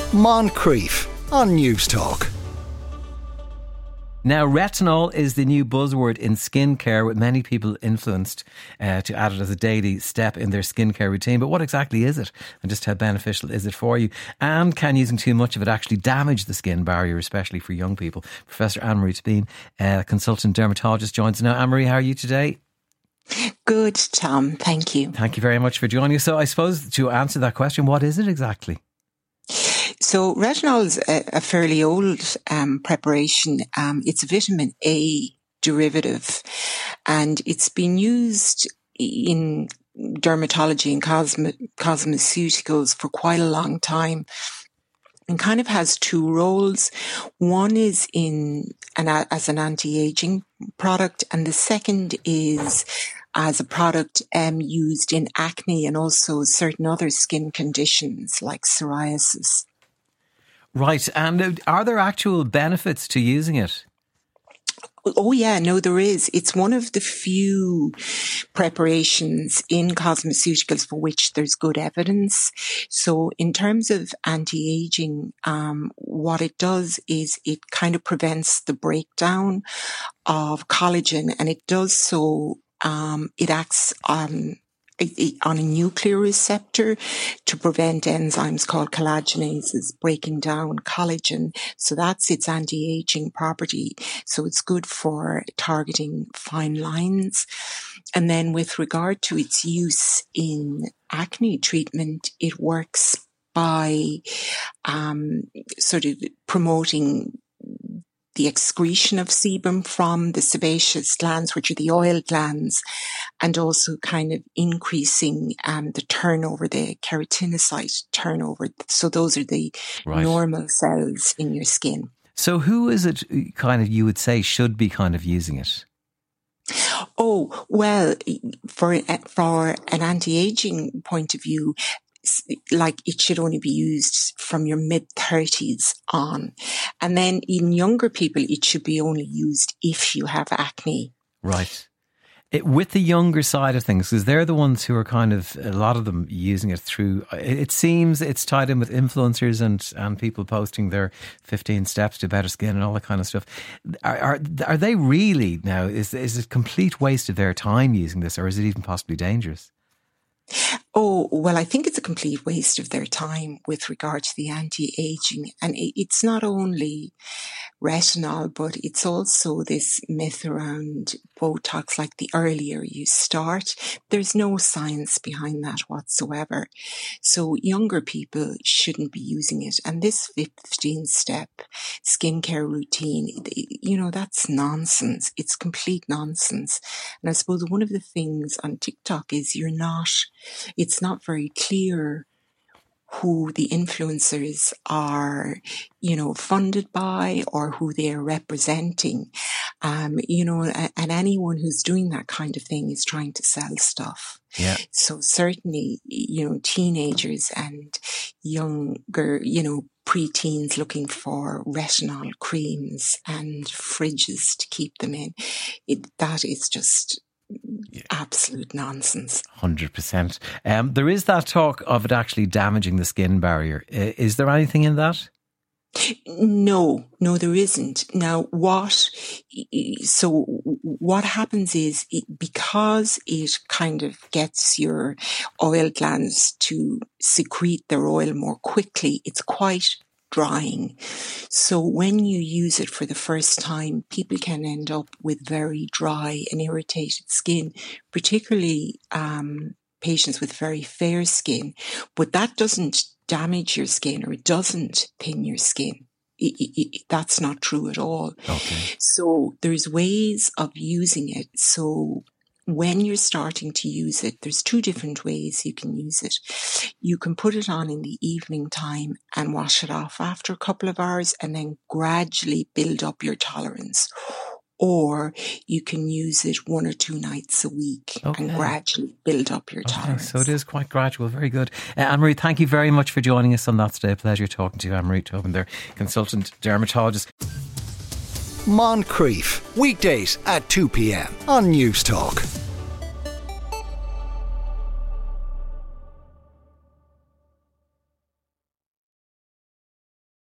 Moncrief on News Talk. Now, retinol is the new buzzword in skincare, with many people influenced to add it as a daily step in their skincare routine. But what exactly is it, and just how beneficial is it for you? And can using too much of it actually damage the skin barrier, especially for young people? Professor Anne-Marie Speen, consultant dermatologist, joins us now. Anne-Marie, how are you today? Good, Tom. Thank you. Thank you very much for joining us. So I suppose to answer that question, what is it exactly? So retinol is a fairly old preparation. It's a vitamin A derivative, and it's been used in dermatology and cosmeceuticals for quite a long time, and kind of has two roles. One is as an anti-aging product, and the second is as a product used in acne and also certain other skin conditions like psoriasis. Right. And are there actual benefits to using it? Oh yeah, no, there is. It's one of the few preparations in cosmeceuticals for which there's good evidence. So in terms of anti-aging, what it does is it kind of prevents the breakdown of collagen, and it does so, it acts on a nuclear receptor to prevent enzymes called collagenases breaking down collagen. So that's its anti-aging property. So it's good for targeting fine lines. And then with regard to its use in acne treatment, it works by sort of promoting the excretion of sebum from the sebaceous glands, which are the oil glands, and also kind of increasing the turnover, the keratinocyte turnover. So those are the normal cells in your skin. So who is it kind of you would say should be kind of using it? Oh, well, for an anti-aging point of view, like it should only be used from your mid-30s on. And then in younger people, it should be only used if you have acne. Right. With the younger side of things, because they're the ones who are kind of, a lot of them using it through, it seems it's tied in with influencers and people posting their 15 steps to better skin and all that kind of stuff. Are they really now, is it a complete waste of their time using this, or is it even possibly dangerous? Oh, well, I think it's a complete waste of their time with regard to the anti-aging. And it's not only retinol, but it's also this myth around Botox, like the earlier you start. There's no science behind that whatsoever. So younger people shouldn't be using it. And this 15-step skincare routine, that's nonsense. It's complete nonsense. And I suppose one of the things on TikTok is it's not very clear who the influencers are, funded by or who they're representing. And anyone who's doing that kind of thing is trying to sell stuff. Yeah. So certainly, teenagers and younger, preteens looking for retinol creams and fridges to keep them in. That is just absolute nonsense. 100%. There is that talk of it actually damaging the skin barrier. Is there anything in that? No, there isn't. Now, what happens is because it kind of gets your oil glands to secrete their oil more quickly, it's quite drying. So when you use it for the first time, people can end up with very dry and irritated skin, particularly patients with very fair skin. But that doesn't damage your skin, or it doesn't thin your skin. That's not true at all. Okay. So there's ways of using it. So when you're starting to use it, there's two different ways you can use it. You can put it on in the evening time and wash it off after a couple of hours and then gradually build up your tolerance. Or you can use it 1 or 2 nights a week and gradually build up your tolerance. So it is quite gradual. Very good. Anne-Marie, thank you very much for joining us on that today. Pleasure talking to you, Anne-Marie Tobin, there, consultant dermatologist. Moncrief, weekdays at 2 p.m. on News Talk.